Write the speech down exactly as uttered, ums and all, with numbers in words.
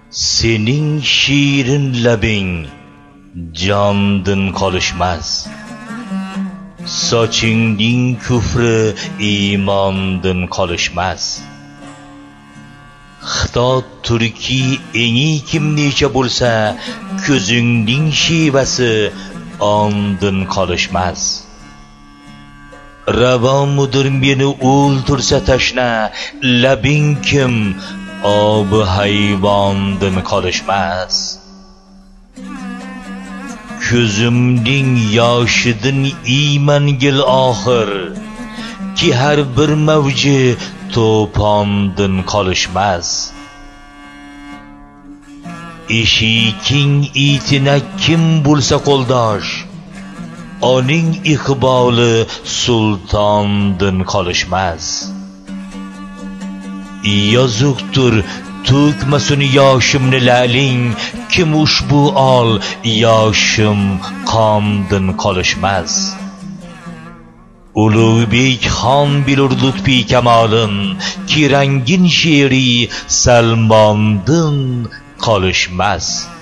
sening shirin labing jondin qolishmas, sochingning kufri iymondin qolishmas. Xitob turki engi kim necha bo'lsa, ko'zingning shivasi ondin qolishmas. Ravomudir meni o'ltirsa tashna, labing kim obi hayvondin qolishmas. Ko'zimning yoshidin iymangil oxir, ki har bir mavji to'pondin qolishmas. Eshiking itina kim bo'lsa qo'ldosh, oning iqboli sultondin qolishmas. Yozuqtur to'kmasin yoshimni laling, kim ushbu ol yoshim qomdin qolishmas. Ulug'bek xon bilur lutfi kamolim, ki rangin she'ri Salmondin qolishmas.